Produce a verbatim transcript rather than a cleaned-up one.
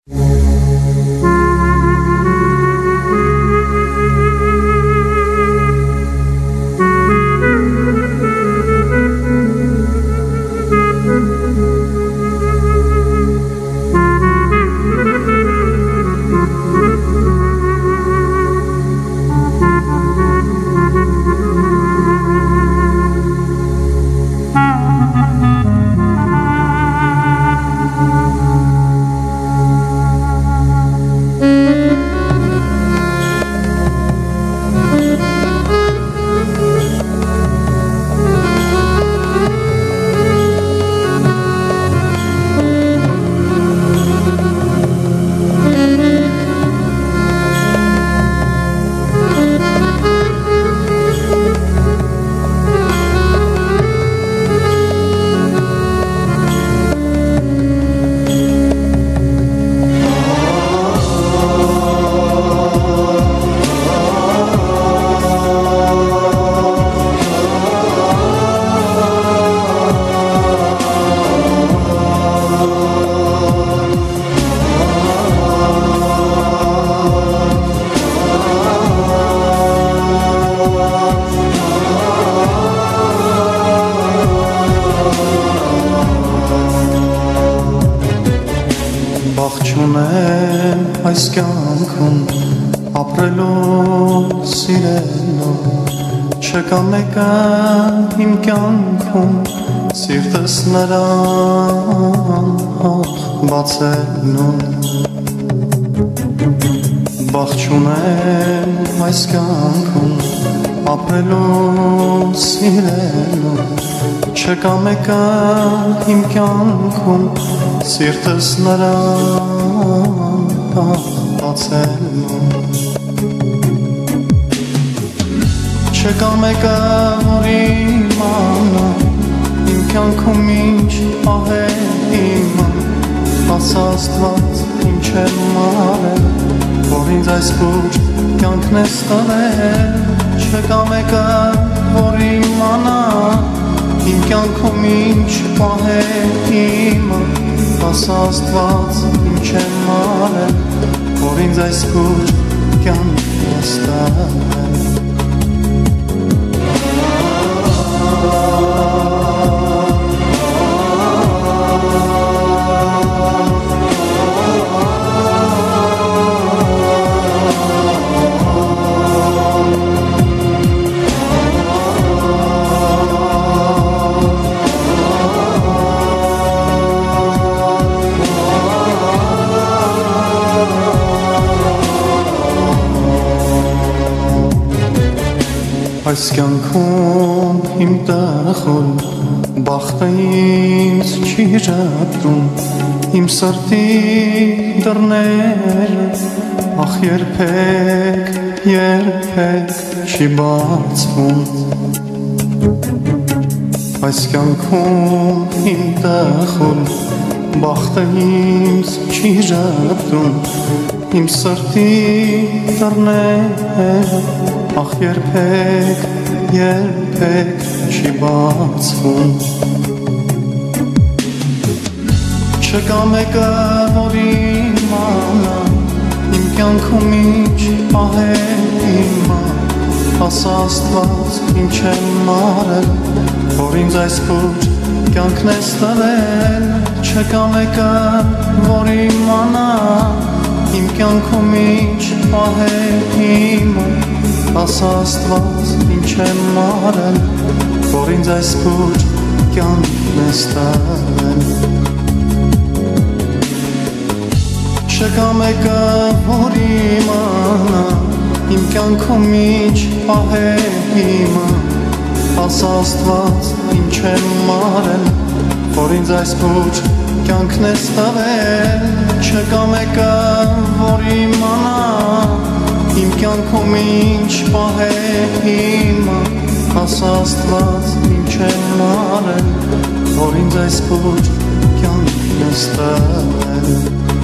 Չունեմ այս կյանքում ապրելու սիրելու չկա մեկը իմ կյանքում սիրտս նրան հող բացելու բախ չունեմ այս կյանքում ապրելու սիրելու չկա մեկը իմ կյանքում սիրտս նրան բացելու չկա մեկը որ իմանա իմ կյանքում ինչ ահ է իմը աս Աստված ինչ եմ արել որ ինձ այս կուր կյանքն ես տվել չկա մեկը որ իմանա իմ կյանքում ինչ ահ է իմը աս Աստված ինչ եմ արել որ ինձ այս կուր կյանքն ես տվել Այս կյանքում իմ տխուր բախտը ինձ չի ժպտում իմ սրտի դռները ախ երբեք երբեք չի բացվում Այս կյանքում իմ տխուր բախտը ինձ չի ժպտում իմ սրտի դռները ախ երբեք, երբեք չի բացվում Չկա մեկը որ իմանա իմ կյանքում ինչ ահ է իմը աս Աստված ինչ եմ արել որ ինձ այս կուր կյանքն ես տվել Չկա մեկը որ իմանա իմ կյանքում ինչ ահ է իմը Աս Աստված ինչ եմ արել որ ինձ այս կուր կյանքն ես տվել Չկա մեկը որ իմանա իմ կյանքում ինչ ահ է իմը Աս Աստված ինչ եմ արել որ ինձ այս կուր կյանքն ես տվել Չկա մեկը որ իմանա Իմ կյանքում ինչ ահ է իմը Աս Աստված ինչ եմ արել որ ինձ այս կուր կյանքն ես տվել